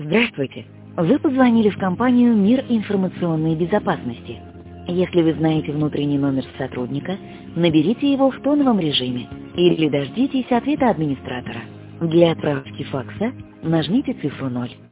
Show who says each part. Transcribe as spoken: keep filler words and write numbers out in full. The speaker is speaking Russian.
Speaker 1: Здравствуйте! Вы позвонили в компанию «Мир информационной безопасности». Если вы знаете внутренний номер сотрудника, наберите его в тоновом режиме или дождитесь ответа администратора. Для отправки факса нажмите цифру ноль.